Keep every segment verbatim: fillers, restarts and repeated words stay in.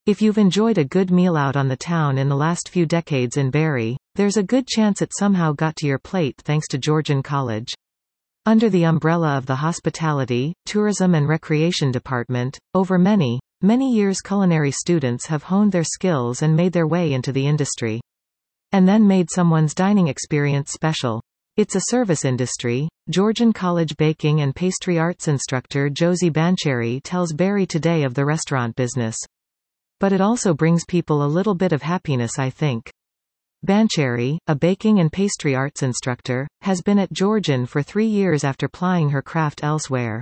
If you've enjoyed a good meal out on the town in the last few decades in Barrie, there's a good chance it somehow got to your plate thanks to Georgian College. Under the umbrella of the Hospitality, Tourism and Recreation Department, over many, many years culinary students have honed their skills and made their way into the industry. And then made someone's dining experience special. It's a service industry. Georgian College baking and pastry arts instructor Josie Bancheri tells Barrie Today of the restaurant business. But it also brings people a little bit of happiness, I think. Bancheri, a baking and pastry arts instructor, has been at Georgian for three years after plying her craft elsewhere.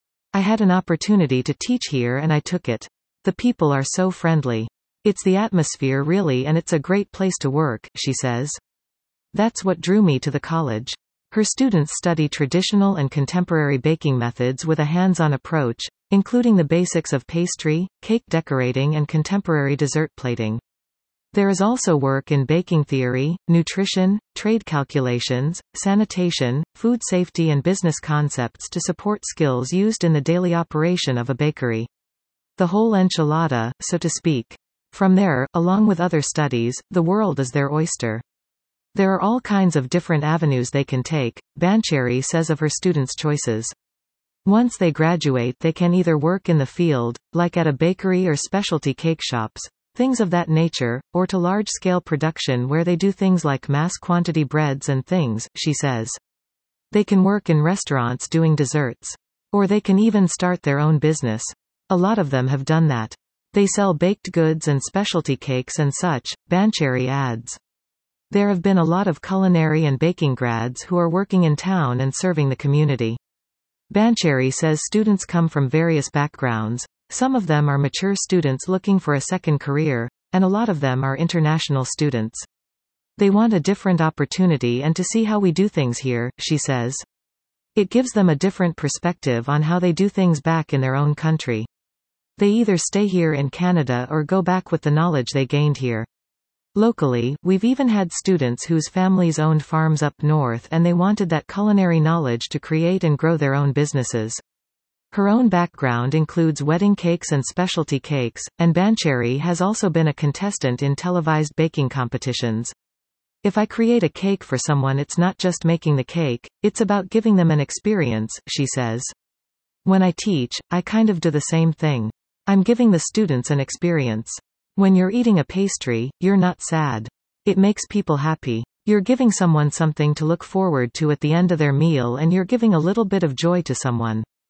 I had an opportunity to teach here and I took it. The people are so friendly. It's the atmosphere really, and it's a great place to work, she says. That's what drew me to the college. Her students study traditional and contemporary baking methods with a hands-on approach, including the basics of pastry, cake decorating and contemporary dessert plating. There is also work in baking theory, nutrition, trade calculations, sanitation, food safety and business concepts to support skills used in the daily operation of a bakery. The whole enchilada, so to speak. From there, along with other studies, the world is their oyster. There are all kinds of different avenues they can take, Bancheri says of her students' choices. Once they graduate, they can either work in the field, like at a bakery or specialty cake shops, things of that nature, or to large-scale production where they do things like mass-quantity breads and things, she says. They can work in restaurants doing desserts. Or they can even start their own business. A lot of them have done that. They sell baked goods and specialty cakes and such, Bancheri adds. There have been a lot of culinary and baking grads who are working in town and serving the community. Bancheri says students come from various backgrounds. Some of them are mature students looking for a second career, and a lot of them are international students. They want a different opportunity and to see how we do things here, she says. It gives them a different perspective on how they do things back in their own country. They either stay here in Canada or go back with the knowledge they gained here. Locally, we've even had students whose families owned farms up north and they wanted that culinary knowledge to create and grow their own businesses. Her own background includes wedding cakes and specialty cakes, and Bancheri has also been a contestant in televised baking competitions. If I create a cake for someone, it's not just making the cake, it's about giving them an experience, she says. When I teach, I kind of do the same thing. I'm giving the students an experience. When you're eating a pastry, you're not sad. It makes people happy. You're giving someone something to look forward to at the end of their meal and you're giving a little bit of joy to someone.